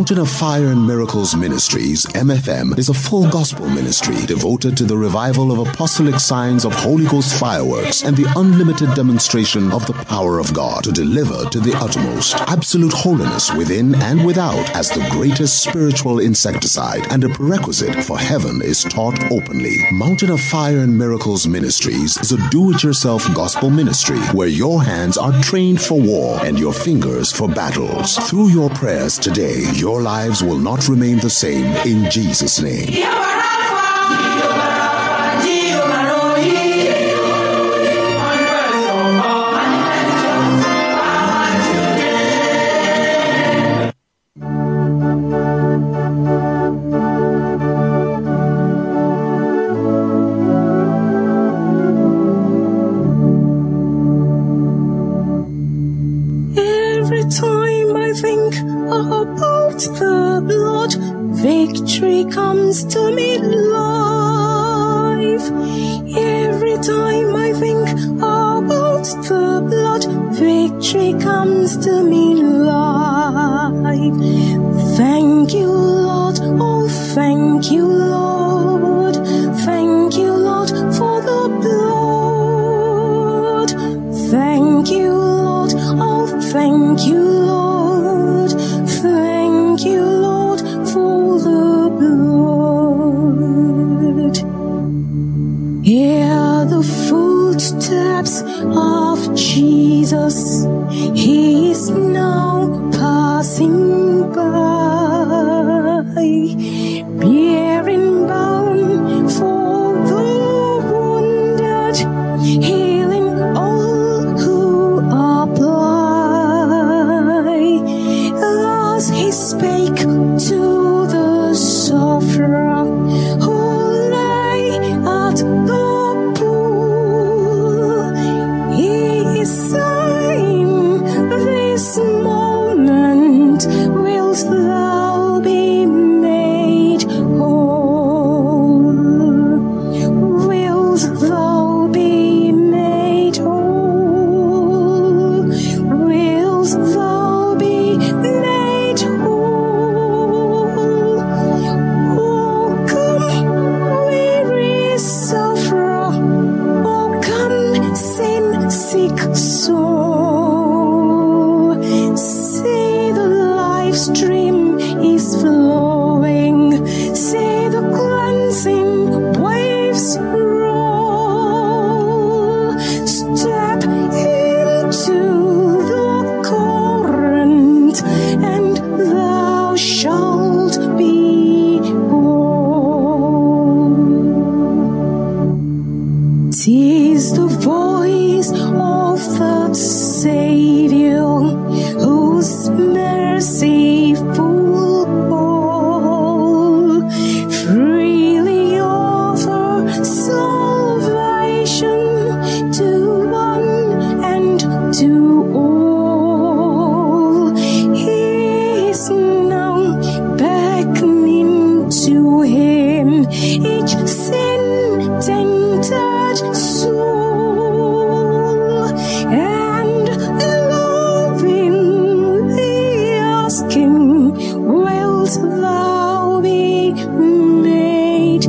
Mountain of Fire and Miracles Ministries, MFM, is a full gospel ministry devoted to the revival of apostolic signs of Holy Ghost fireworks and the unlimited demonstration of the power of God to deliver to the uttermost absolute holiness within and without as the greatest spiritual insecticide and a prerequisite for heaven is taught openly. Mountain of Fire and Miracles Ministries is a do-it-yourself gospel ministry where your hands are trained for war and your fingers for battles. Through your prayers today, your lives will not remain the same in Jesus' name. The blood, victory comes to me life. Every time I think about the blood, victory comes to me life. Thank you, Lord, oh thank you, Lord. Thank you, Lord, for the blood. Thank you, Lord, oh thank you, Lord. Thank you, Lord, for the blood. Hear the footsteps of Jesus. He is now passing by, bearing balm for the wounded, healing all who are blind. As he spake to the sufferer who lay at the pool, he is saying, this moment wilt thou be made whole. Wilt thou be made whole. Wilt thou be made whole. Oh, come, weary sufferer. Oh, come, sin-sick soul. See the life stream is flowing. See the cleansing waves roll. Step into the current and thou shalt be whole. 'Tis the voice of the Savior whose mercy full all freely offer salvation to one and to all. He is now beckoning to him each sin-tainted soul, and lovingly asking, wilt thou be made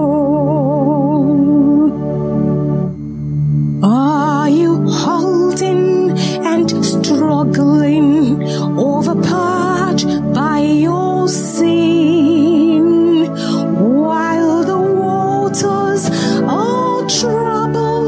whole? Are you halting and struggling, overpowered by your sin, while the waters are troubled?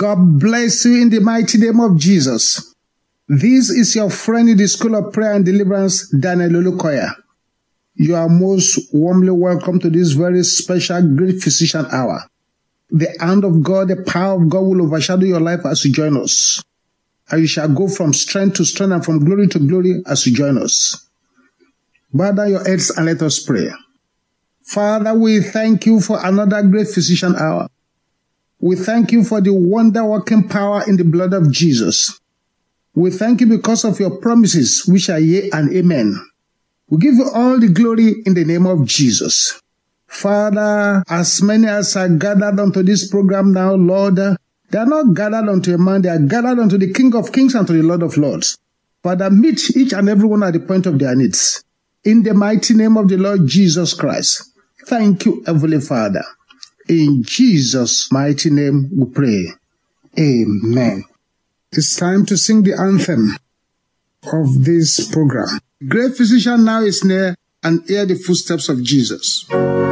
God bless you in the mighty name of Jesus. This is your friend in the School of Prayer and Deliverance, Daniel Olukoya. You are most warmly welcome to this very special Great Physician Hour. The hand of God, the power of God will overshadow your life as you join us. And you shall go from strength to strength and from glory to glory as you join us. Bow down your heads and let us pray. Father, we thank you for another Great Physician Hour. We thank you for the wonder-working power in the blood of Jesus. We thank you because of your promises, which are yea and amen. We give you all the glory in the name of Jesus. Father, as many as are gathered unto this program now, Lord, they are not gathered unto a man, they are gathered unto the King of Kings and to the Lord of Lords. Father, meet each and every one at the point of their needs. In the mighty name of the Lord Jesus Christ. Thank you, Heavenly Father. In Jesus' mighty name we pray. Amen. It's time to sing the anthem of this program. Great Physician now is near, and hear the footsteps of Jesus.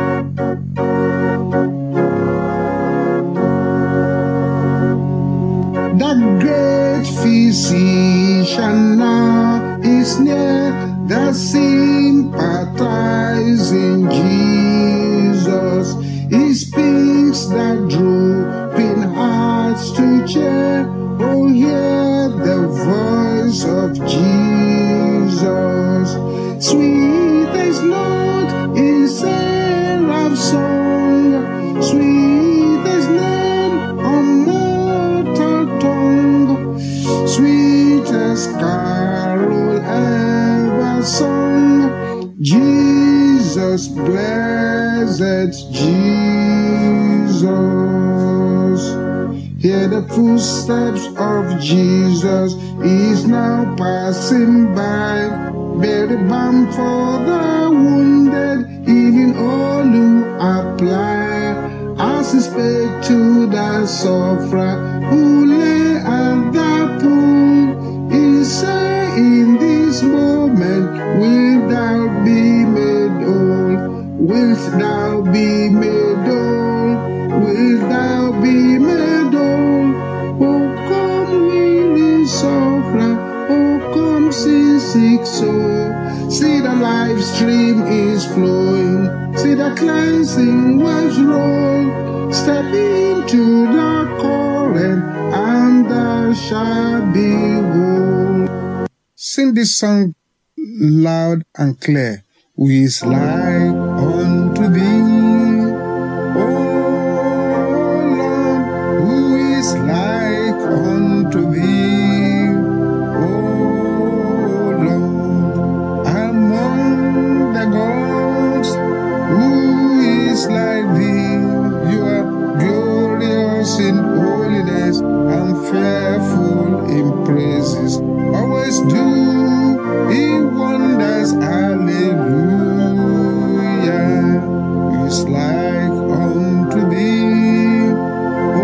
The great physician now is near, the sympathizing Jesus. He speaks the drooping hearts to cheer. Oh, hear the voice of Jesus. Sweetest note in seraph song, sweetest name on mortal tongue, sweetest carol ever sung, Jesus, blessed Jesus. Hear the footsteps of Jesus, He's now passing by. Bear the balm for the wounded, healing all who apply. As He spake to the sufferer who lay at the pool, He said, in this moment wilt thou be made whole? Wilt thou be made whole? Wilt thou be made whole? Oh, come, weary sufferer, oh, come, sin sick soul. See the life stream is flowing, see the cleansing waves roll. Step into the current and thou shalt be whole. Sing this song loud and clear. Who is like unto thee, O Lord? Who is like unto thee, O Lord? Among the gods, who is like thee? You are glorious in holiness and fearful in praises. Always do He wonders, hallelujah. Is like unto thee, O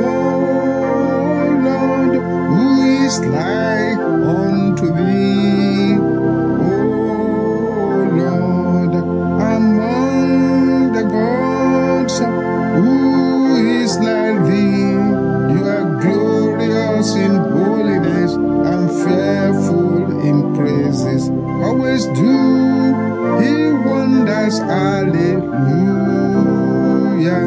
Lord, who is like unto thee, O Lord, among the gods, who is like thee? You are glorious in holiness and fearful in praises. Always do He wonders, hallelujah.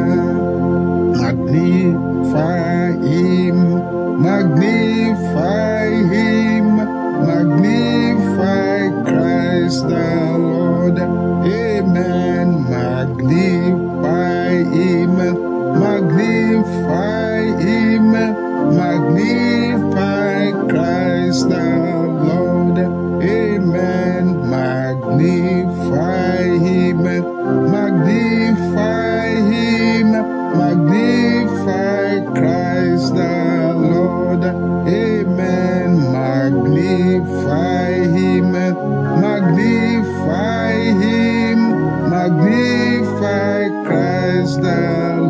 Magnify Him, magnify Him, magnify Christ the Lord. Amen. Magnify Him, magnify Him, magnify Christ the Lord. Amen. Magnify Him, magnify Him, magnify Christ the Lord. Amen. Magnify Him, magnify Him, magnify Christ the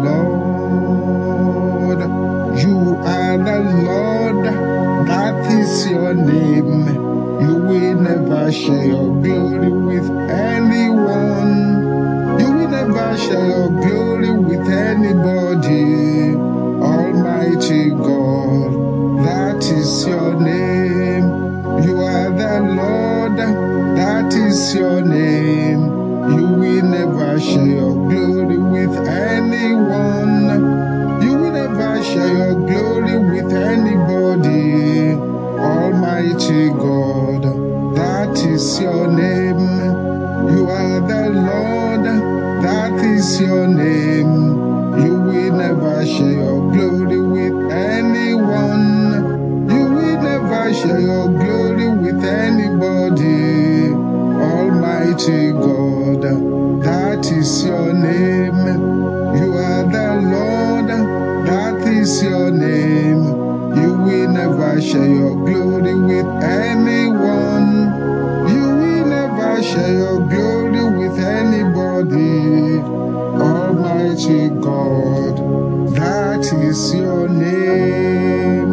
Lord. You are the Lord, that is your name. You will never share your glory with anyone. You will never share your glory with anybody. Almighty God, is your name. You are the Lord, that is your name. You will never share your glory with anyone. You will never share your glory with anybody. Almighty God, that is your name. You are the Lord, that is your name. You will never share your glory with anyone. You will never share your glory with anybody. Almighty God, that is your name. You are the Lord, that is your name. You will never share your glory with anyone. You will never share your glory with anybody. Almighty God, that is your name.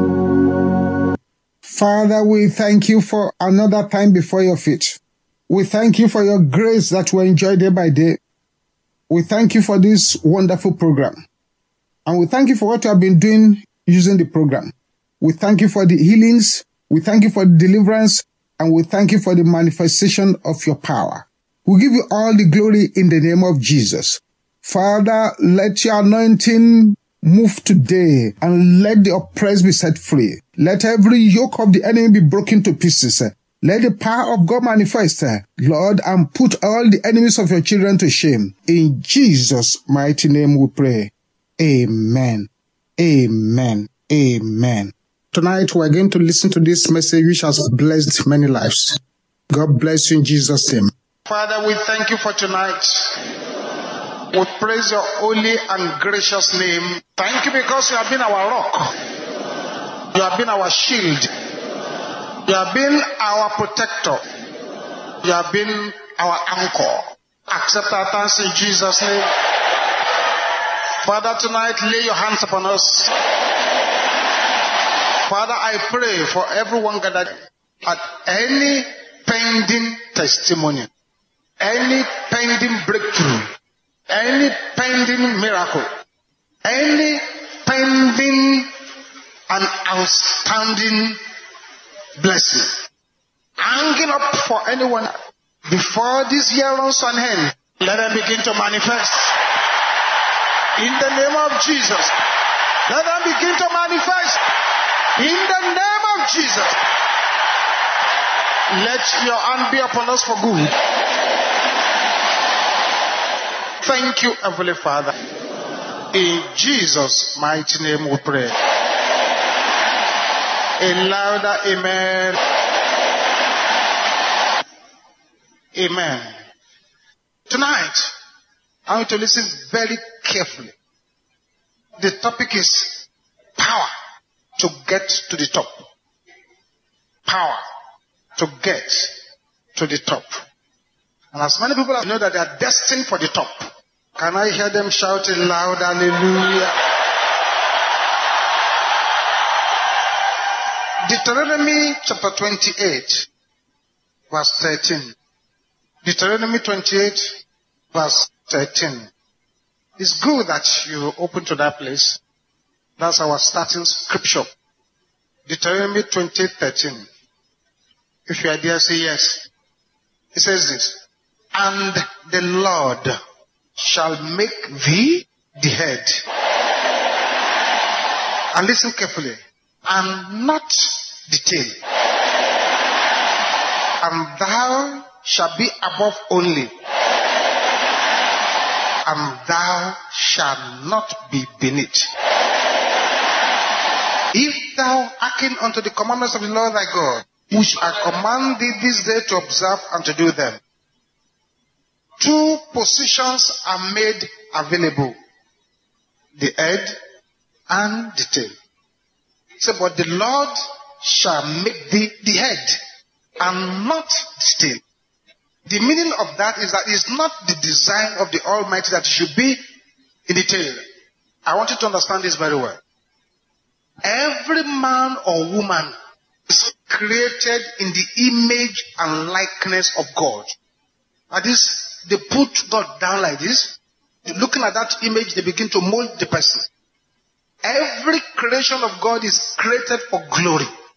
Father, we thank you for another time before your feet. We thank you for your grace that we enjoy day by day. We thank you for this wonderful program. And we thank you for what you have been doing using the program. We thank you for the healings. We thank you for the deliverance. And we thank you for the manifestation of your power. We give you all the glory in the name of Jesus. Father, let your anointing move today and let the oppressed be set free. Let every yoke of the enemy be broken to pieces. Let the power of God manifest, Lord, and put all the enemies of your children to shame. In Jesus' mighty name we pray. Amen. Amen. Amen. Tonight we're going to listen to this message which has blessed many lives. God bless you in Jesus' name. Father, we thank you for tonight. We praise your holy and gracious name. Thank you because you have been our rock. You have been our shield. You have been our protector. You have been our anchor. Accept our thanks in Jesus' name. Father, tonight lay your hands upon us. Father, I pray for everyone gathered at any pending testimony, any pending breakthrough, any pending miracle, any pending and outstanding blessing, hanging up for anyone before this year runs to an end, let them begin to manifest. In the name of Jesus, let them begin to manifest. In the name of Jesus, let your hand be upon us for good. Thank you, Heavenly Father. In Jesus' mighty name we pray. A louder amen. Amen. Tonight, I want you to listen very carefully. The topic is power to get to the top. Power to get to the top. And as many people know that they are destined for the top, can I hear them shouting loud, hallelujah? Deuteronomy chapter 28, verse 13. Deuteronomy 28, verse 13. It's good that you open to that place. That's our starting scripture. Deuteronomy 28:13. If you are there, say yes. It says this. And the Lord shall make thee the head. And listen carefully. And not the tail. And thou shalt be above only. And thou shalt not be beneath. If thou hearken unto the commandments of the Lord thy God, which I command thee this day to observe and to do them. Two positions are made available. The head and the tail. So, but the Lord shall make thee the head and not the tail. The meaning of that is that it's not the design of the Almighty that it should be in the tail. I want you to understand this very well. Every man or woman is created in the image and likeness of God. That is, they put God down like this. Looking at that image, they begin to mold the person. Every creation of God is created for glory.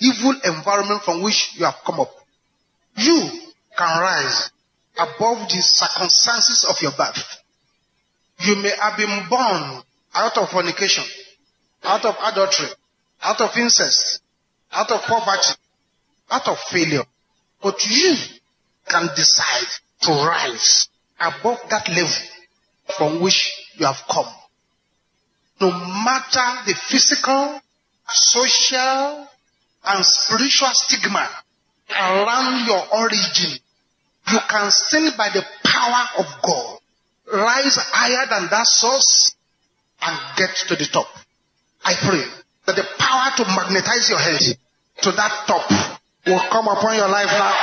evil environment from which you have come up. You can rise above the circumstances of your birth. You may have been born out of fornication, out of adultery, out of incest, out of poverty, out of failure. But you can decide to rise above that level from which you have come. No matter the physical, social, and spiritual stigma around your origin, you can still, by the power of God, rise higher than that source and get to the top. I pray that the power to magnetize your head to that top will come upon your life now.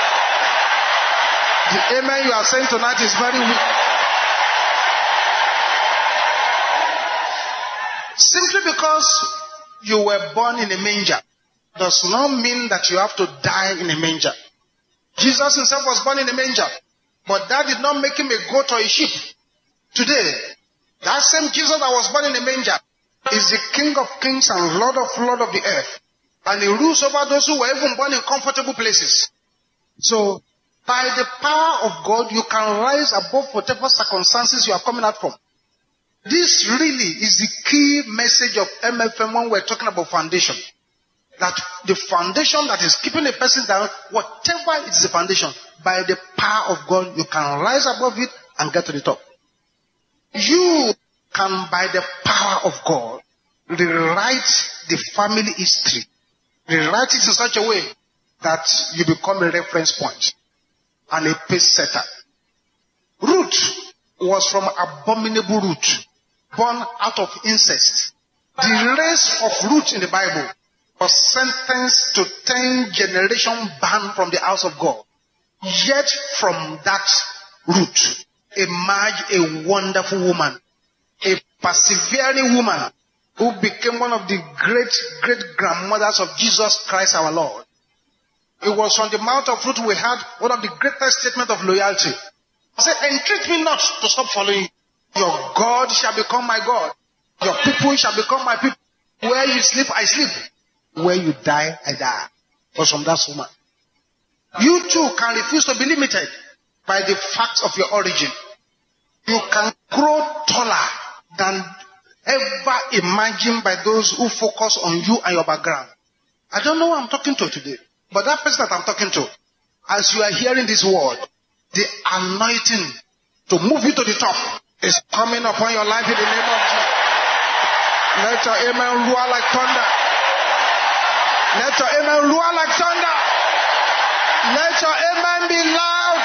The amen you are saying tonight is very weak. Simply because you were born in a manger does not mean that you have to die in a manger. Jesus himself was born in a manger, but that did not make him a goat or a sheep. Today, that same Jesus that was born in a manger is the King of kings and Lord of lords of the earth. And he rules over those who were even born in comfortable places. So, by the power of God, you can rise above whatever circumstances you are coming out from. This really is the key message of MFM when we're talking about foundation. That the foundation that is keeping a person down, whatever is the foundation, by the power of God, you can rise above it and get to the top. You can, by the power of God, rewrite the family history. Rewrite it in such a way that you become a reference point and a pace setter. Ruth was from abominable root, born out of incest. The race of Ruth in the Bible was sentenced to 10 generation ban from the house of God. Yet from that root emerged a wonderful woman, a persevering woman who became one of the great grandmothers of Jesus Christ our Lord. It was from the mouth of Ruth we had one of the greatest statements of loyalty. He said, entreat me not to stop following you. Your God shall become my God. Your people shall become my people. Where you sleep, I sleep. Where you die, I die. It was from that woman. You too can refuse to be limited by the facts of your origin. You can grow taller than ever imagined by those who focus on you and your background. I don't know who I'm talking to today, but that person that I'm talking to, as you are hearing this word, the anointing to move you to the top is coming upon your life in the name of Jesus. Let your amen roar like thunder. Let your amen roar like thunder. Let your amen be loud.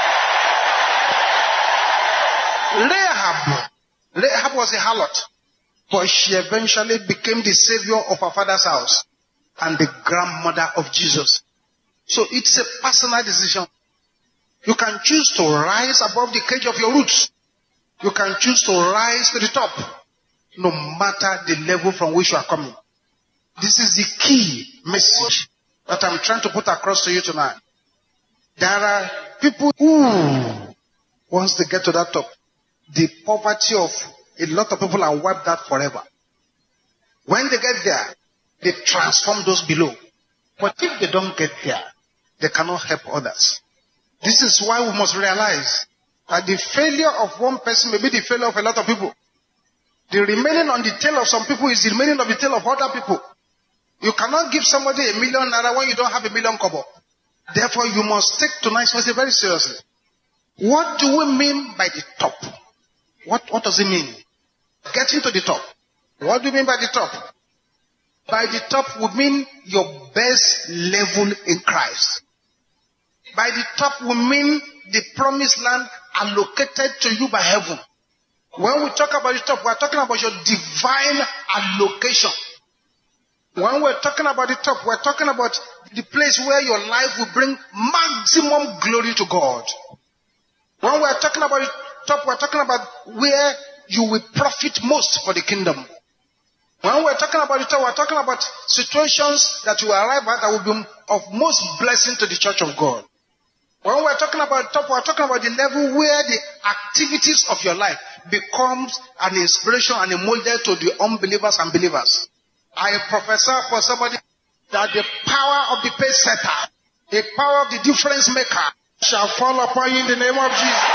Rahab was a harlot, but she eventually became the savior of her father's house and the grandmother of Jesus. So it's a personal decision. You can choose to rise above the cage of your roots. You can choose to rise to the top, no matter the level from which you are coming. This is the key message that I'm trying to put across to you tonight. There are people who, once they get to that top, the poverty of a lot of people are wiped out forever. When they get there, they transform those below. But if they don't get there, they cannot help others. This is why we must realize that the failure of one person may be the failure of a lot of people. The remaining on the tail of some people is the remaining on the tail of other people. You cannot give somebody $1 million when you don't have $1 million kobo. Therefore, you must take tonight's message very seriously. What do we mean by the top? What does it mean? Getting to the top. What do you mean by the top? By the top would mean your best level in Christ. By the top would mean the promised land allocated to you by heaven. When we talk about the top, we're talking about your divine allocation. When we're talking about the top, we're talking about the place where your life will bring maximum glory to God. When we're talking about the top, we're talking about where you will profit most for the kingdom. When we're talking about the top, we're talking about situations that you arrive at that will be of most blessing to the church of God. When we're talking about the top, we're talking about the level where the activities of your life becomes an inspiration and a model to the unbelievers and believers. I prophesy for somebody that the power of the pace setter, the power of the difference maker shall fall upon you in the name of Jesus.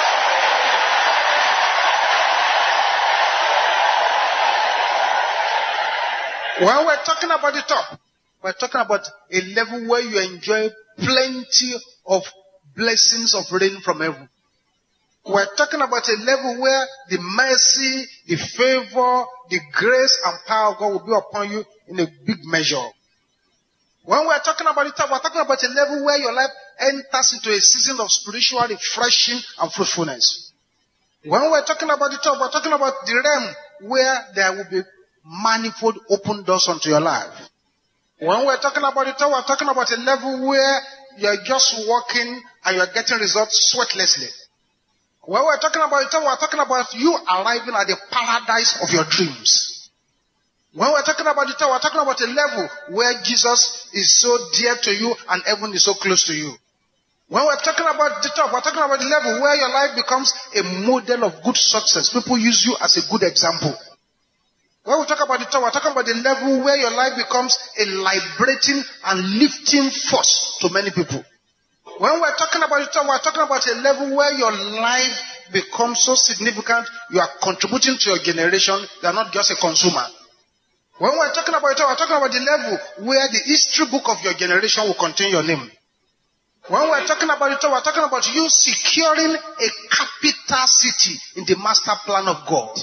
When we're talking about the top, we're talking about a level where you enjoy plenty of blessings of rain from heaven. We're talking about a level where the mercy, the favor, the grace and power of God will be upon you in a big measure. When we're talking about the top, we're talking about a level where your life enters into a season of spiritual refreshing and fruitfulness. When we're talking about the top, we're talking about the realm where there will be manifold open doors unto your life. When we're talking about the top, we're talking about a level where you're just walking and you're getting results sweatlessly. When we're talking about the top, we're talking about you arriving at the paradise of your dreams. When we're talking about the top, we're talking about a level where Jesus is so dear to you and heaven is so close to you. When we're talking about the top, we're talking about the level where your life becomes a model of good success. People use you as a good example. When we talk about the top, we're talking about the level where your life becomes a liberating and lifting force to many people. When we're talking about the top, we're talking about a level where your life becomes so significant, you are contributing to your generation, you are not just a consumer. When we're talking about the top, we're talking about the level where the history book of your generation will contain your name. When we're talking about the top, we're talking about you securing a capital city in the master plan of God.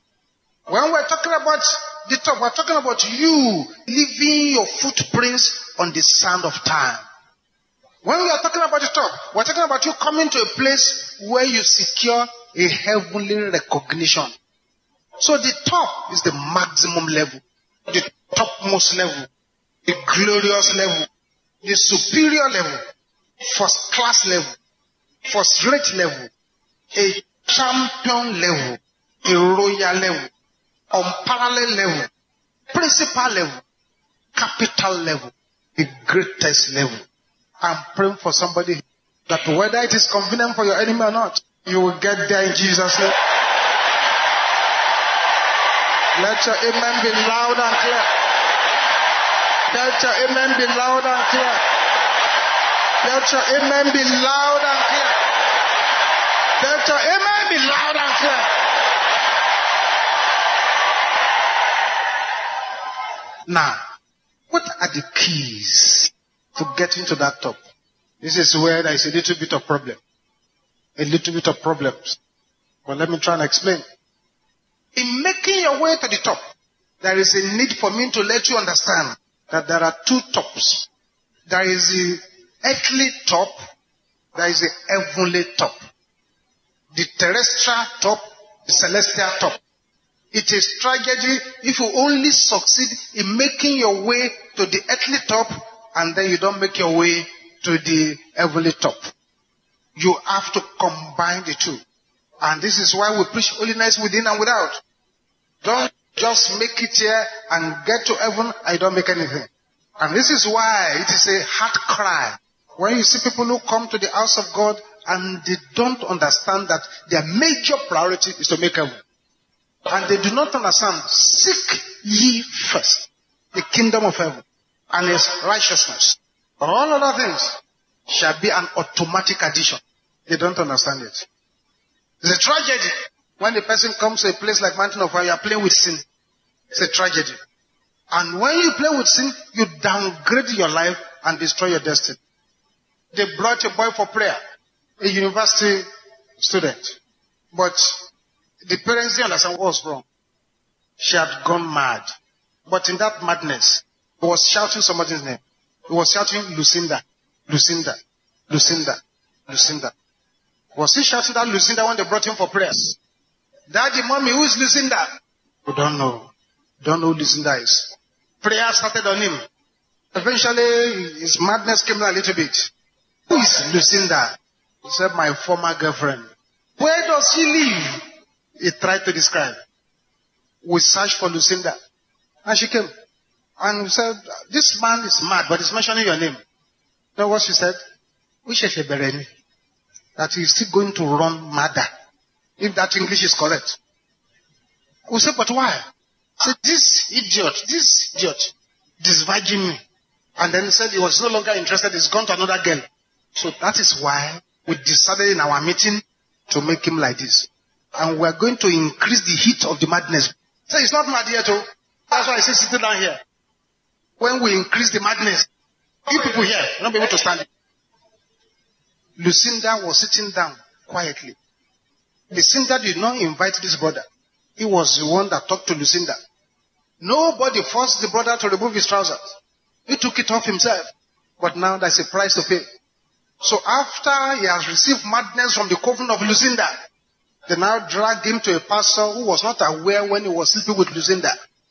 When we're talking about the top, we're talking about you leaving your footprints on the sand of time. When we are talking about the top, we're talking about you coming to a place where you secure a heavenly recognition. So the top is the maximum level, the topmost level, the glorious level, the superior level, first class level, first rate level, a champion level, a royal level, unparalleled level, principal level, capital level, the greatest level. I'm praying for somebody that whether it is convenient for your enemy or not, you will get there in Jesus' name. Let your amen be loud and clear. Let your amen be loud and clear. Let your amen be loud and clear. Let your amen be loud and clear. Now, what are the keys to get into that top? This is where there is a little bit of problem. A little bit of problems. But let me try and explain. In making your way to the top, there is a need for me to let you understand that there are two tops. There is the earthly top, there is the heavenly top. The terrestrial top, the celestial top. It is tragedy if you only succeed in making your way to the earthly top and then you don't make your way to the heavenly top. You have to combine the two. And this is why we preach holiness within and without. Don't just make it here and get to heaven and you don't make anything. And this is why it is a heart cry. When you see people who come to the house of God and they don't understand that their major priority is to make heaven. And they do not understand, seek ye first the kingdom of heaven and his righteousness. All other things shall be an automatic addition. They don't understand it. It's a tragedy when the person comes to a place like Mountain of Fire, you are playing with sin. It's a tragedy. And when you play with sin, you downgrade your life and destroy your destiny. They brought a boy for prayer, a university student. But the parents didn't understand what was wrong. She had gone mad. But in that madness, he was shouting somebody's name. He was shouting Lucinda, Lucinda, Lucinda, Lucinda. Was he shouting that Lucinda when they brought him for prayers? Daddy, mommy, who is Lucinda? We don't know. Don't know who Lucinda is. Prayer started on him. Eventually, his madness came a little bit. Who is Lucinda? He said, my former girlfriend. Where does she live? He tried to describe. We searched for Lucinda. And she came. And we said, this man is mad, but he's mentioning your name. You know what she said? That he's still going to run madder. If that English is correct. We said, but why? He said, this idiot, disvirgin me. And then said he was no longer interested. He's gone to another girl. So that is why we decided in our meeting to make him like this. And we're going to increase the heat of the madness. So he's not mad yet, oh. That's why I say sitting down here. When we increase the madness, you people here will not be able to stand it. Lucinda was sitting down quietly. Lucinda did not invite this brother. He was the one that talked to Lucinda. Nobody forced the brother to remove his trousers. He took it off himself. But now there's a price to pay. So after he has received madness from the coven of Lucinda, they now dragged him to a pastor who was not aware when he was sleeping with Lucinda.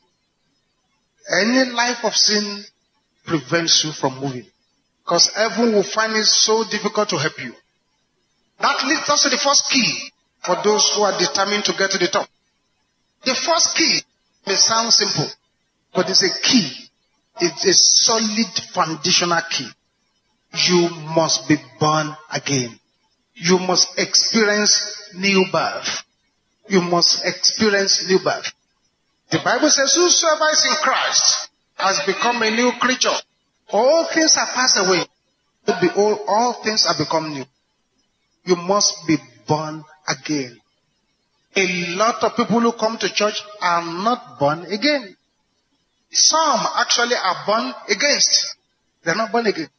Any life of sin prevents you from moving. Because heaven will find it so difficult to help you. That leads us to the first key for those who are determined to get to the top. The first key may sound simple, but it's a key. It's a solid foundational key. You must be born again. You must experience new birth. You must experience new birth. The Bible says, whosoever is in Christ has become a new creature. All things are passed away. But behold, all things are become new. You must be born again. A lot of people who come to church are not born again. Some actually are born against. They're not born again.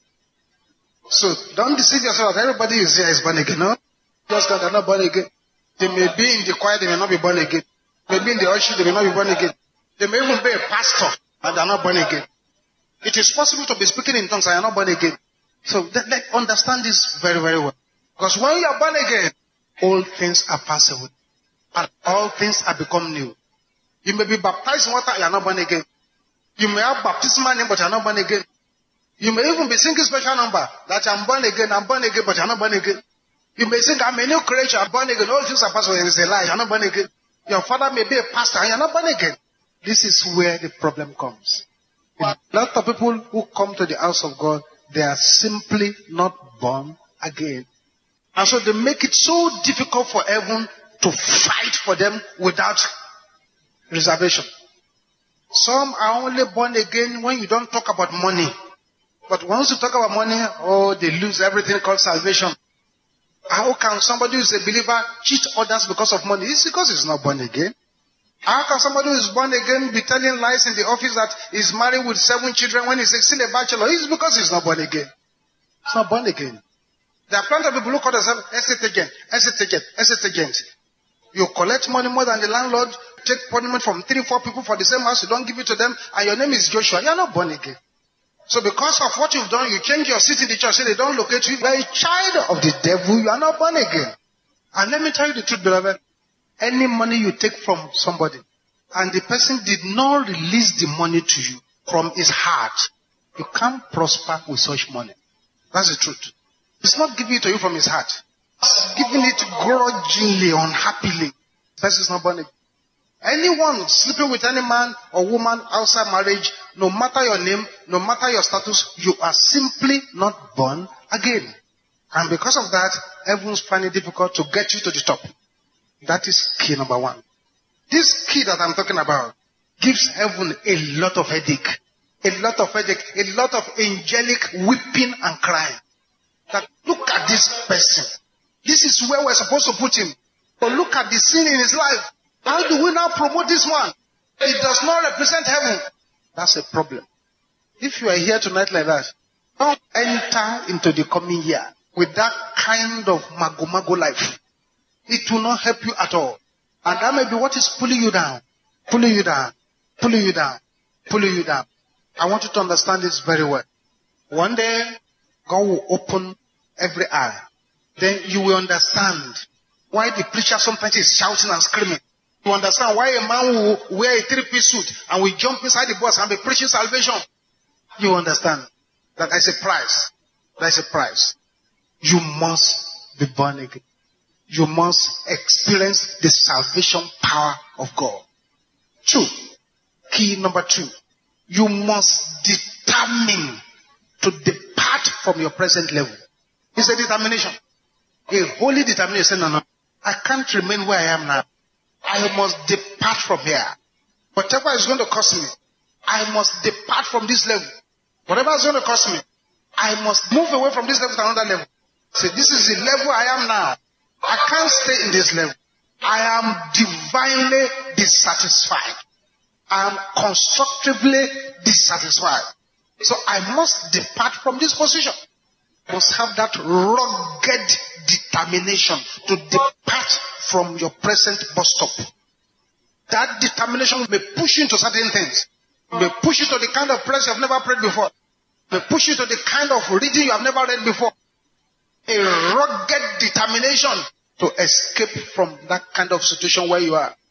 So don't deceive yourself that everybody is here is born again. No? Just because they're not born again. They may be in the choir, they may not be born again. Maybe in the usher, they may not be born again. They may even be a pastor and they're not born again. It is possible to be speaking in tongues and you're not born again. So let's understand this very, very well. Because when you are born again, all things are passed away. And all things are become new. You may be baptized in water, you are not born again. You may have baptismal name, but you are not born again. You may even be singing special number that I'm born again, but you are not born again. You may think I'm a new creature, I'm born again, all things are passed away, it's a lie, you are not born again. Your father may be a pastor and you are not born again. This is where the problem comes. A lot of people who come to the house of God, they are simply not born again. And so they make it so difficult for heaven to fight for them without reservation. Some are only born again when you don't talk about money. But once you talk about money, oh, they lose everything called salvation. How can somebody who is a believer cheat others because of money? It's because he's not born again. How can somebody who is born again be telling lies in the office that he's married with 7 children when he's still a bachelor? It's because he's not born again. He's not born again. There are plenty of people who call themselves estate agent. You collect money more than the landlord, take punishment from 3-4 people for the same house, you don't give it to them, and your name is Joshua. You're not born again. So because of what you've done, you change your seat in the church, so they don't locate you. You're a child of the devil, you are not born again. And let me tell you the truth, beloved. Any money you take from somebody, and the person did not release the money to you from his heart, you can't prosper with such money. That's the truth. It's not giving it to you from his heart. It's giving it grudgingly, unhappily. The person is not born again. Anyone sleeping with any man or woman outside marriage, no matter your name, no matter your status, you are simply not born again. And because of that, heavens find it difficult to get you to the top. That is key number 1. This key that I'm talking about gives heaven a lot of headache. A lot of headache. A lot of angelic weeping and crying. That look at this person. This is where we're supposed to put him. But look at the sin in his life. How do we now promote this one? It does not represent heaven. That's a problem. If you are here tonight like that, don't enter into the coming year with that kind of mago life. It will not help you at all. And that may be what is pulling you down. Pulling you down. Pulling you down. Pulling you down. I want you to understand this very well. One day, God will open every eye. Then you will understand why the preacher sometimes is shouting and screaming. You understand why a man will wear a 3-piece suit and will jump inside the bus and be preaching salvation. You understand that there's a price. There's a price. You must be born again. You must experience the salvation power of God. 2. Key number 2. You must determine to depart from your present level. It's a determination. A holy determination. No. I can't remain where I am now. I must depart from here. Whatever is going to cost me, I must depart from this level. Whatever is going to cost me, I must move away from this level to another level. Say, this is the level I am now. I can't stay in this level. I am divinely dissatisfied. I am constructively dissatisfied. So I must depart from this position. I must have that rugged determination to depart from your present bus stop. That determination may push you into certain things. May push you to the kind of prayer you have never prayed before. May push you to the kind of reading you have never read before. A rugged determination to escape from that kind of situation where you are.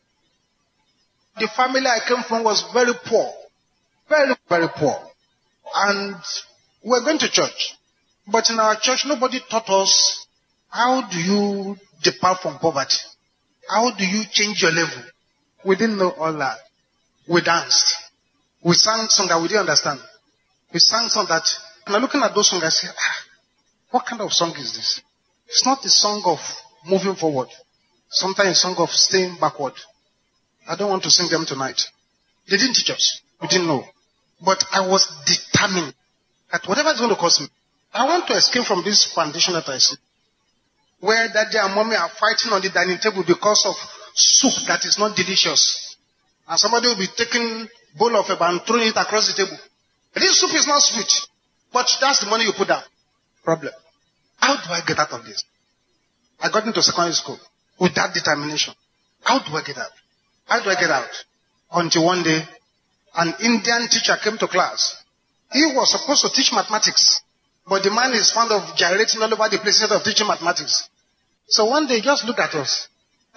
The family I came from was very poor. Very, very poor. And we were going to church. But in our church, nobody taught us how do you depart from poverty. How do you change your level? We didn't know all that. We danced. We sang songs that we didn't understand. We sang songs that, when I'm looking at those songs, I say, what kind of song is this? It's not a song of moving forward. Sometimes a song of staying backward. I don't want to sing them tonight. They didn't teach us. We didn't know. But I was determined that whatever is going to cost me, I want to escape from this foundation that I see. Where daddy and mommy are fighting on the dining table because of soup that is not delicious. And somebody will be taking bowl of eba and throwing it across the table. This soup is not sweet. But that's the money you put down. Problem. How do I get out of this? I got into secondary school with that determination. How do I get out? How do I get out? Until one day, an Indian teacher came to class. He was supposed to teach mathematics. But the man is fond of gyrating all over the place instead of teaching mathematics. So one day, just look at us.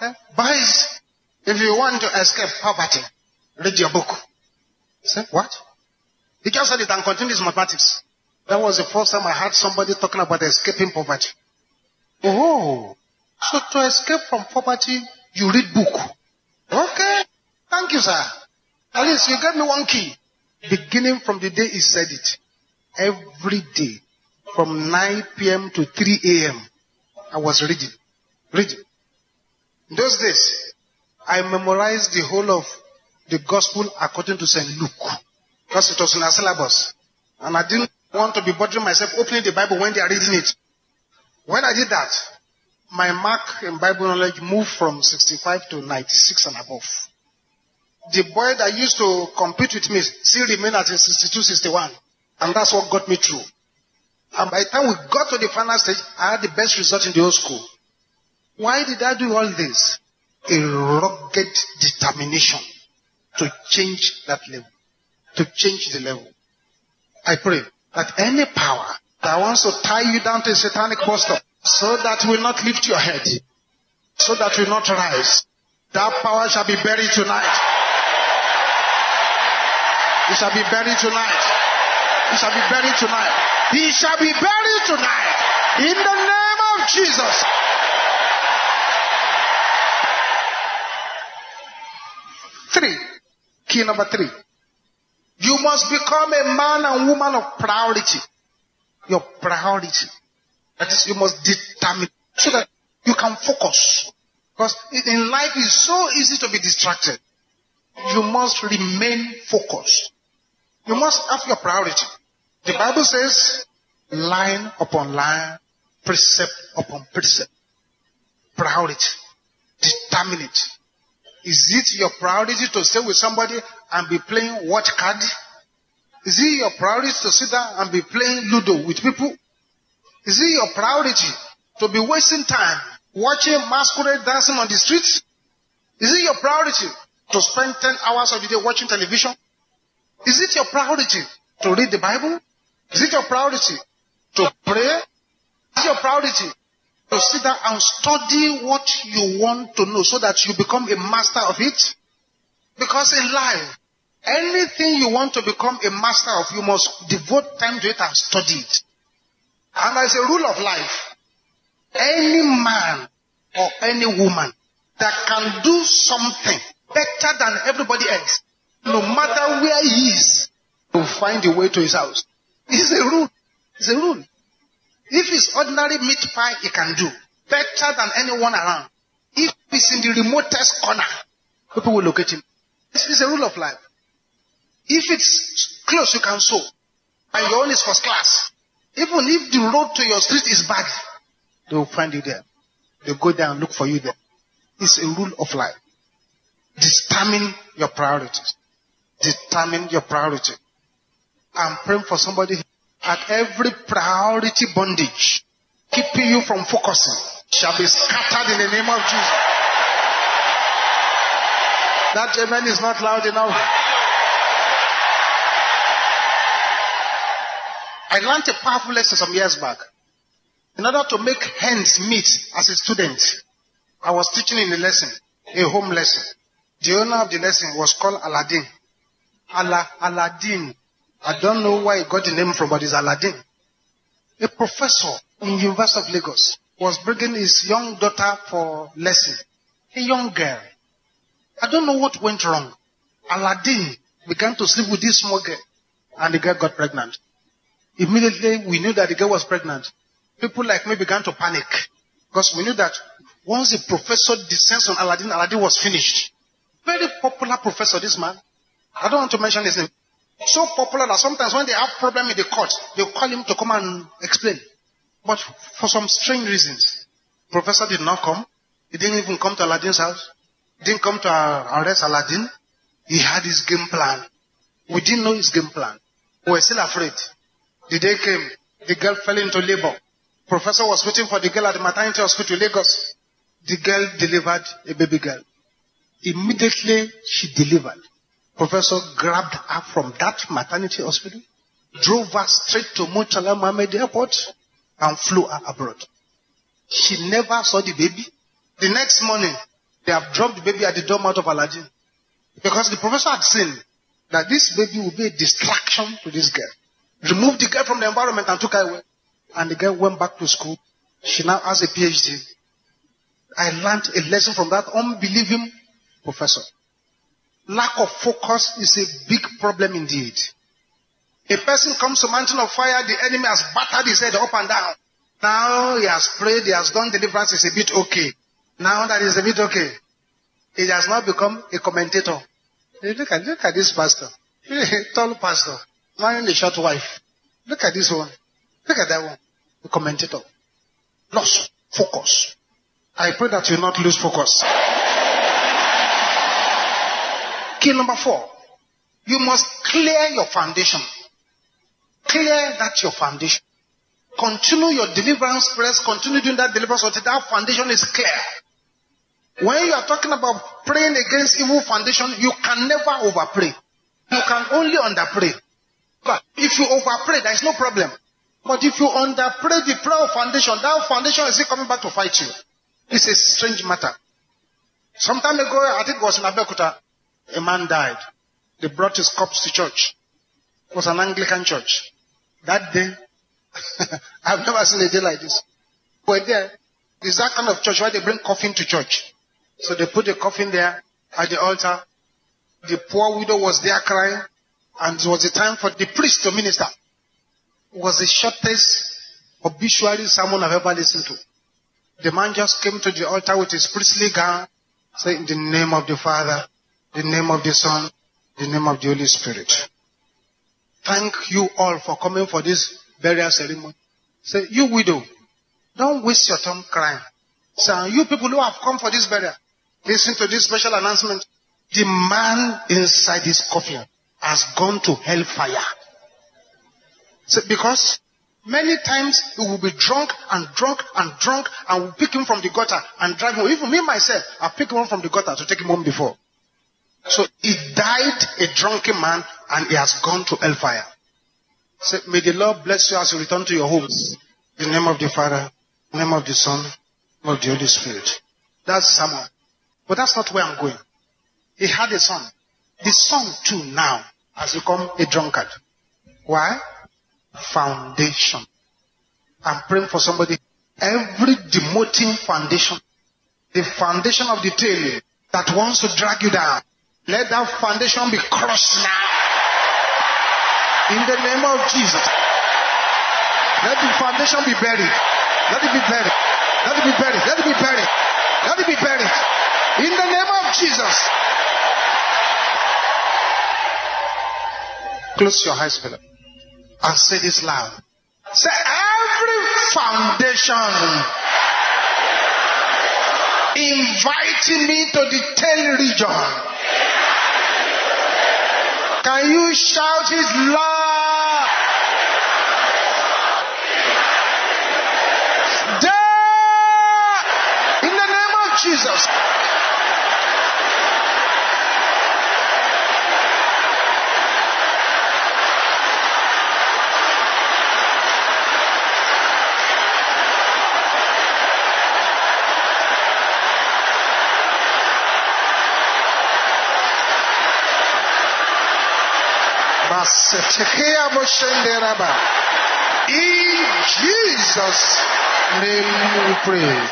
Boys, if you want to escape poverty, read your book. I said, what? He just said it and continued his mathematics. That was the first time I heard somebody talking about escaping poverty. Oh, so to escape from poverty, you read book. Okay, thank you, sir. At least you gave me one key. Beginning from the day he said it, every day, from 9 p.m. to 3 a.m., I was reading. In those days, I memorized the whole of the gospel according to St. Luke. Because it was in our syllabus. And I didn't want to be bothering myself opening the Bible when they are reading it. When I did that, my mark in Bible knowledge moved from 65 to 96 and above. The boy that used to compete with me still remained at 62, 61. And that's what got me through. And by the time we got to the final stage, I had the best result in the whole school. Why did I do all this? A rugged determination to change that level. To change the level. I pray that any power that wants to tie you down to a satanic bus stop so that will not lift your head, so that will not rise, that power shall be buried tonight. It shall be buried tonight. It shall be buried tonight. He shall be buried tonight. In the name of Jesus. Key number 3. You must become a man and woman of priority. Your priority. That is, you must determine so that you can focus. Because in life it's so easy to be distracted. You must remain focused. You must have your priority. The Bible says, line upon line, precept upon precept. Priority. Determine it. Is it your priority to stay with somebody and be playing watch card? Is it your priority to sit down and be playing Ludo with people? Is it your priority to be wasting time watching masquerade dancing on the streets? Is it your priority to spend 10 hours of the day watching television? Is it your priority to read the Bible? Is it your priority to pray? Is it your priority to sit down and study what you want to know so that you become a master of it? Because in life, anything you want to become a master of, you must devote time to it and study it. And as a rule of life, any man or any woman that can do something better than everybody else, no matter where he is, will find a way to his house. It's a rule. It's a rule. If it's ordinary meat pie, he can do better than anyone around. If it's in the remotest corner, people will locate him. It's a rule of life. If it's close, you can sew. and your own is first class. Even if the road to your street is bad, they will find you there. They'll go there and look for you there. It's a rule of life. Determine your priorities. Determine your priority. I'm praying for somebody at every priority bondage keeping you from focusing shall be scattered in the name of Jesus. That amen is not loud enough. I learned a powerful lesson some years back. In order to make hands meet as a student, I was teaching in a lesson, a home lesson. The owner of the lesson was called Aladdin. Aladdin. I don't know where he got the name from, but it's Aladdin. A professor in University of Lagos was bringing his young daughter for lesson. A young girl. I don't know what went wrong. Aladdin began to sleep with this small girl, and the girl got pregnant. Immediately, we knew that the girl was pregnant. People like me began to panic, because we knew that once the professor descends on Aladdin, Aladdin was finished. Very popular professor, this man. I don't want to mention his name. So popular that sometimes when they have problem in the court, they'll call him to come and explain. But for some strange reasons, professor did not come. He didn't even come to Aladdin's house. He didn't come to arrest Aladdin. He had his game plan. We didn't know his game plan. We were still afraid. The day came, the girl fell into labor. Professor was waiting for the girl at the maternity hospital in Lagos. The girl delivered a baby girl. Immediately she delivered. Professor grabbed her from that maternity hospital, drove her straight to Murtala Mohammed Airport, and flew her abroad. She never saw the baby. The next morning, they have dropped the baby at the doormat of Aladdin. Because the professor had seen that this baby would be a distraction to this girl. Removed the girl from the environment and took her away. And the girl went back to school. She now has a PhD. I learned a lesson from that unbelieving professor. Lack of focus is a big problem indeed. A person comes to mountain of fire, the enemy has battered his head up and down. Now he has prayed, he has done deliverance, it's a bit okay. Now that is a bit okay, he has now become a commentator. Look at this pastor. Tall pastor, marrying a short wife. Look at this one. Look at that one. A commentator. Lost focus. I pray that you will not lose focus. Key number 4. You must clear your foundation. Clear that your foundation. Continue your deliverance prayers. Continue doing that deliverance until that foundation is clear. When you are talking about praying against evil foundation, you can never overpray. You can only underpray. But if you overpray, there is no problem. But if you underpray the prayer of foundation, that foundation is still coming back to fight you. It's a strange matter. Some time ago, I think it was in Abeokuta, a man died. They brought his corpse to church. It was an Anglican church. That day, I've never seen a day like this. But there, there's that kind of church where they bring coffin to church. So they put the coffin there at the altar. The poor widow was there crying. And it was the time for the priest to minister. It was the shortest obituary sermon I've ever listened to. The man just came to the altar with his priestly gown, saying, in the name of the Father, the name of the Son, the name of the Holy Spirit. Thank you all for coming for this burial ceremony. Say, you widow, don't waste your time crying. Say, you people who have come for this burial, listen to this special announcement. The man inside this coffin has gone to hellfire. So, because many times he will be drunk and we'll pick him from the gutter and drag him. Even me myself, I picked him from the gutter to take him home before. So he died a drunken man and he has gone to hellfire. So may the Lord bless you as you return to your homes. In the name of the Father, in the name of the Son, in the name of the Holy Spirit. That's Samuel. But that's not where I'm going. He had a son. The son too now has become a drunkard. Why? Foundation. I'm praying for somebody. Every demoting foundation, the foundation of the tail that wants to drag you down, let that foundation be crushed now. In the name of Jesus. Let the foundation be buried. Let it be buried. Let it be buried. Let it be buried. Let it be buried. In the name of Jesus. Close your eyes, Philip. And say this loud. Say, every foundation inviting me to the 10 region. Can you shout it loud? There! In the name of Jesus. In Jesus' name we pray.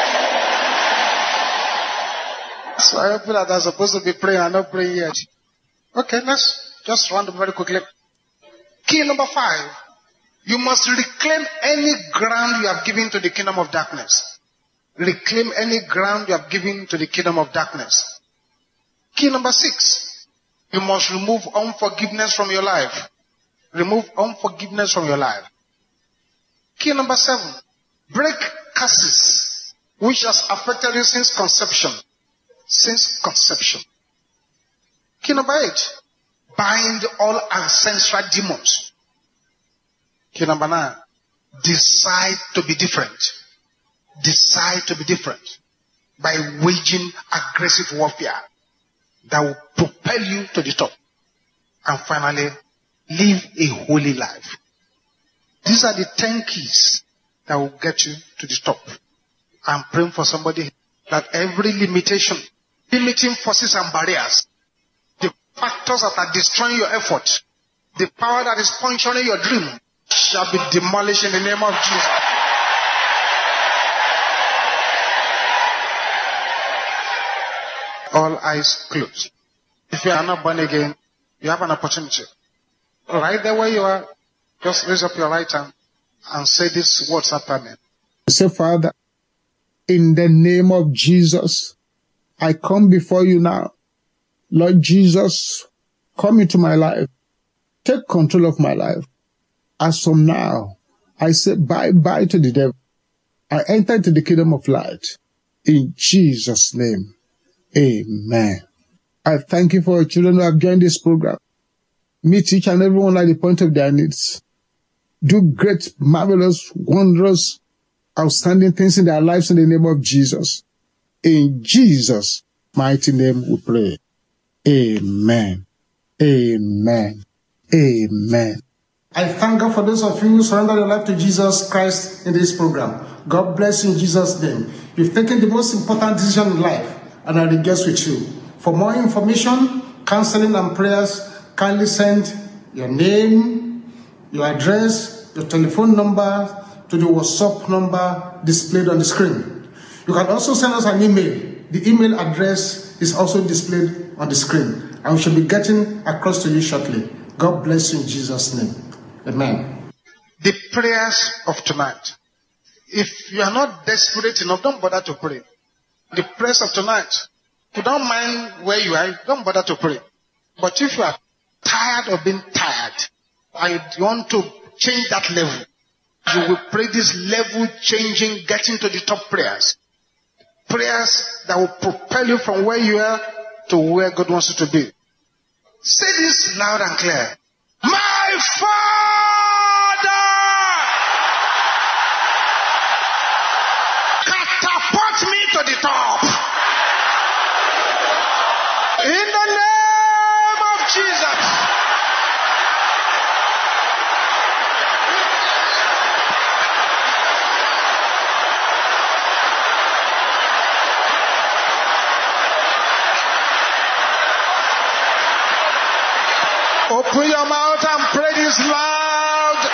So I hope that I'm supposed to be praying and not praying yet. Okay, let's just run very quickly. Key number 5. You must reclaim any ground you have given to the kingdom of darkness. Reclaim any ground you have given to the kingdom of darkness. Key number 6. You must remove unforgiveness from your life. Remove unforgiveness from your life. Key number 7. Break curses which has affected you since conception. Since conception. Key number 8. Bind all ancestral demons. Key number 9. Decide to be different. Decide to be different by waging aggressive warfare that will propel you to the top. And finally, live a holy life. These are the 10 keys that will get you to the top. I'm praying for somebody that every limitation, limiting forces and barriers, the factors that are destroying your effort, the power that is puncturing your dream, shall be demolished in the name of Jesus. All eyes closed. If you are not born again, you have an opportunity. Right there where you are, just raise up your right hand and say these words after me. Say, Father, in the name of Jesus, I come before you now. Lord Jesus, come into my life. Take control of my life. As from now, I say bye-bye to the devil. I enter into the kingdom of light. In Jesus' name, amen. I thank you for your children who have joined this program. Meet each and everyone at the point of their needs. Do great, marvelous, wondrous, outstanding things in their lives in the name of Jesus. In Jesus' mighty name we pray. Amen. Amen. Amen. I thank God for those of you who surrender your life to Jesus Christ in this program. God bless you in Jesus' name. You've taken the most important decision in life, and I rejoice with you. For more information, counseling and prayers, kindly send your name, your address, your telephone number to the WhatsApp number displayed on the screen. You can also send us an email. The email address is also displayed on the screen, and we shall be getting across to you shortly. God bless you in Jesus' name. Amen. The prayers of tonight. If you are not desperate enough, don't bother to pray. The prayers of tonight. If you don't mind where you are, don't bother to pray. But if you are tired of being tired, and you want to change that level, you will pray this level changing, getting to the top prayers. Prayers that will propel you from where you are to where God wants you to be. Say this loud and clear. My Father, catapult me to the top. In the name of Jesus. Open your mouth and pray this loud.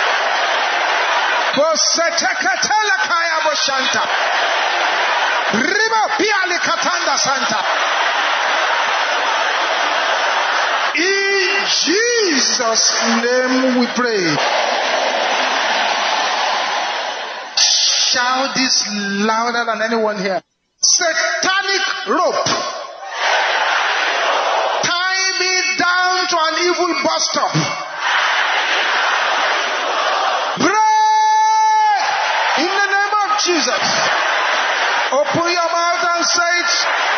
In Jesus' name we pray. Shout this louder than anyone here. Satanic rope. Tie me down to an evil bus stop. Jesus. Open your mouth and say it.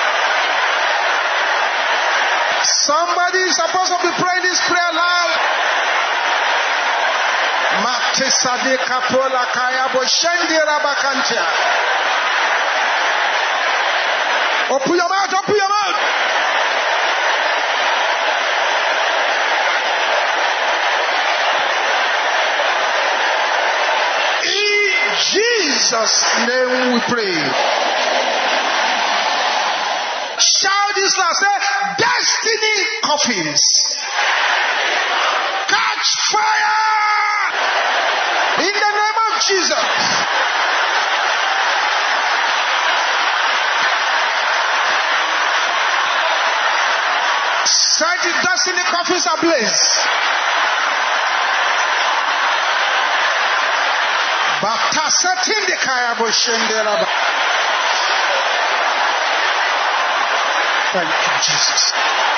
Somebody is supposed to be praying this prayer loud. Open your mouth, open your mouth. In Jesus' name we pray. Shout this loud. Say, destiny coffins, catch fire in the name of Jesus. Set the destiny coffins ablaze. Baptasetin de kayabo shenderaba. Thank you, Jesus.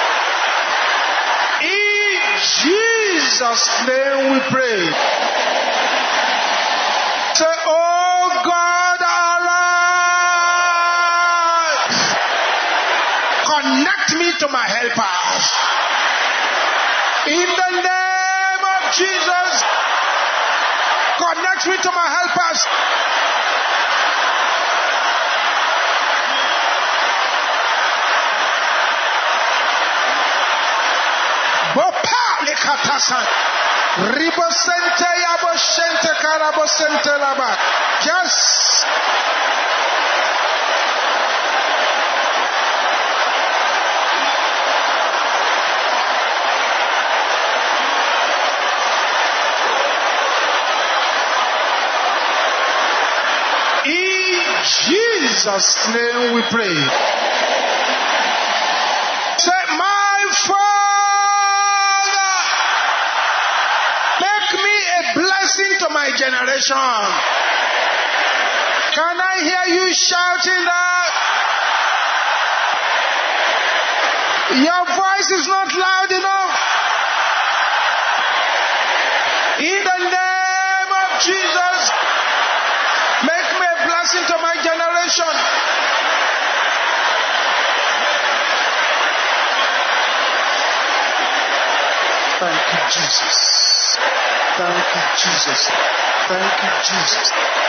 In Jesus' name we pray. Say, oh God, arise. Connect me to my helpers. In the name of Jesus, connect me to my helpers. Ribosente yabosente karabosente laba. Yes. In Jesus' name we pray. Say, my Father, make me a blessing to my generation. Can I hear you shouting that? Your voice is not loud enough. In the name of Jesus, make me a blessing to my generation. Thank you, Jesus. Thank you, Jesus. Thank you, Jesus.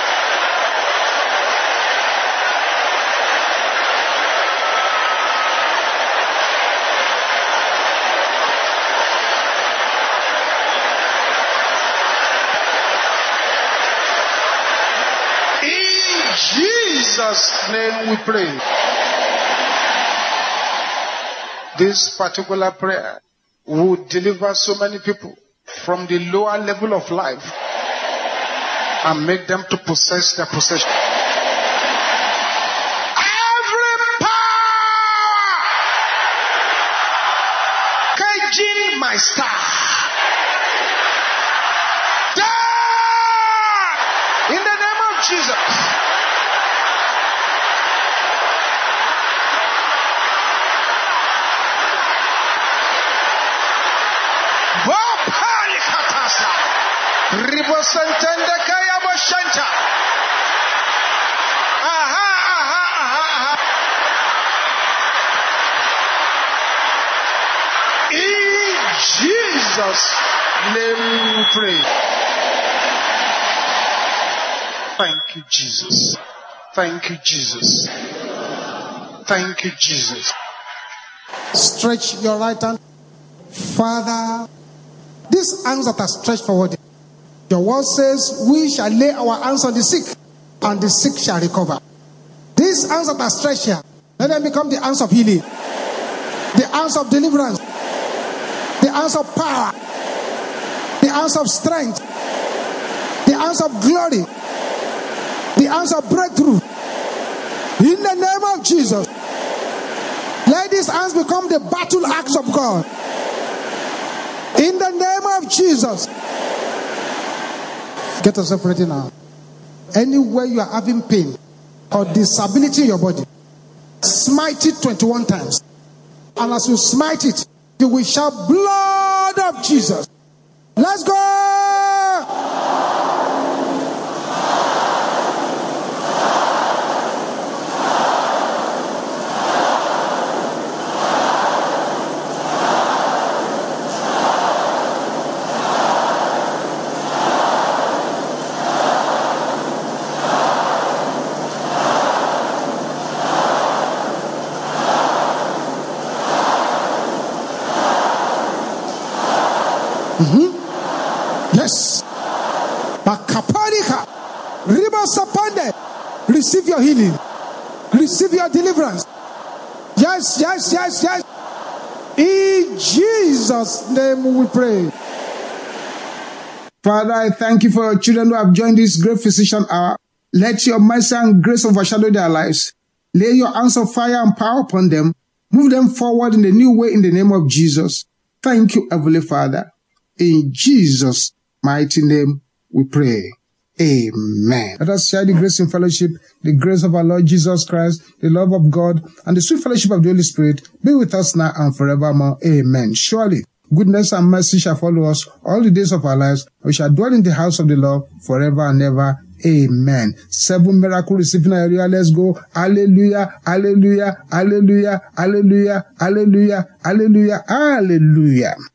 In Jesus' name we pray. This particular prayer would deliver so many people from the lower level of life and make them to possess their possession. Every power caging my star, die in the name of Jesus. Ribosantende kaya boshanta. Aha, aha, aha, aha. In Jesus' name we pray. Thank you, Jesus. Thank you, Jesus. Thank you, Jesus. Stretch your right hand. Father, these hands that are stretched forward, your word says, we shall lay our hands on the sick, and the sick shall recover. These hands that are stretched here, let them become the hands of healing, the hands of deliverance, the hands of power, the hands of strength, the hands of glory, the hands of breakthrough. In the name of Jesus, let these hands become the battle axe of God. In the name of Jesus. Get yourself ready now. Anywhere you are having pain or disability in your body, smite it 21 times. And as you smite it, you will shout, blood of Jesus. Let's go! Yes. Bakaparika. Riba sapande. Receive your healing. Receive your deliverance. Yes, yes, yes, yes. In Jesus' name we pray. Father, I thank you for your children who have joined this great physician hour. Let your mercy and grace overshadow their lives. Lay your hands of fire and power upon them. Move them forward in a new way in the name of Jesus. Thank you, Heavenly Father. In Jesus' mighty name we pray. Amen. Let us share the grace in fellowship, the grace of our Lord Jesus Christ, the love of God, and the sweet fellowship of the Holy Spirit be with us now and forevermore. Amen. Surely, goodness and mercy shall follow us all the days of our lives. We shall dwell in the house of the Lord forever and ever. Amen. 7 miracles receiving our area. Let's go. Hallelujah. Hallelujah. Hallelujah. Hallelujah. Hallelujah. Hallelujah. Hallelujah.